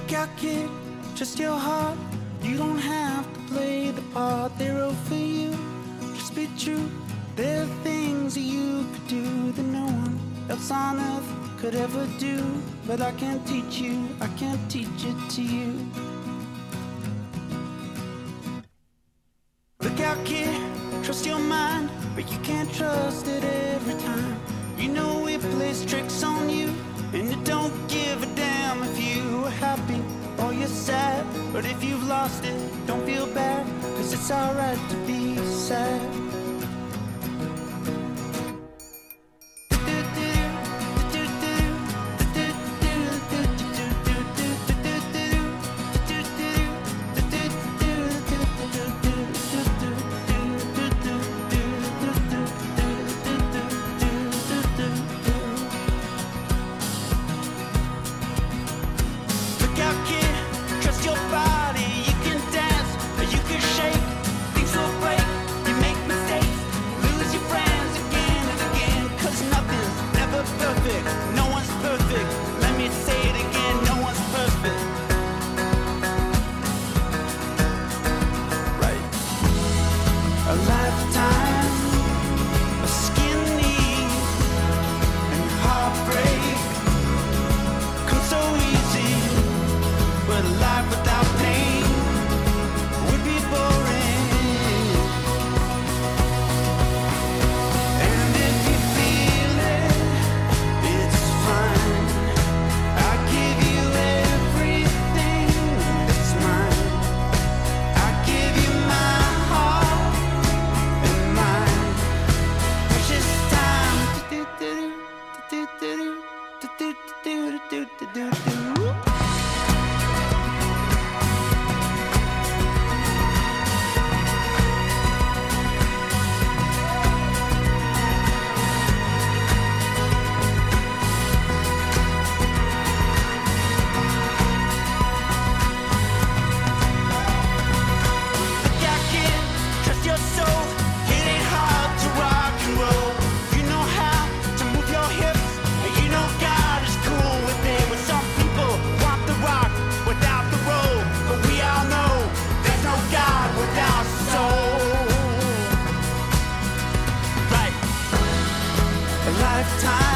Look out, kid, trust your heart. You don't have to play the part they wrote for you. Just be true. There are things that you could do that no one else on earth could ever do. But I can't teach you, I can't teach it to you. Look out, kid, trust your mind, but you can't trust it every time. You know it plays tricks on you, and it don't give a damn if you are happy or you're sad. But if you've lost it, don't feel bad, 'cause it's alright to be sad. Lifetime